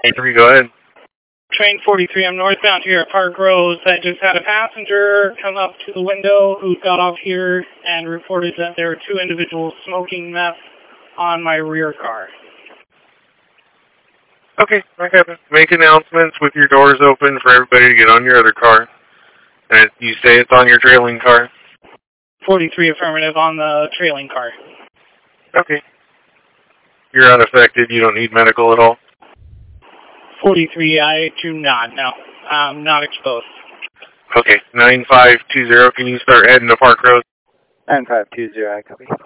Go ahead. Train 43, I'm northbound here at Park Rose. I just had a passenger come up to the window who got off here and reported that there were two individuals smoking meth on my rear car. Okay, I have it. Make announcements with your doors open for everybody to get on your other car. And you say it's on your trailing car? 43 affirmative on the trailing car. Okay. You're unaffected. You don't need medical at all? 43, I do not. No, I'm not exposed. Okay, 9520. Can you start heading to Park Road? 9520, I copy.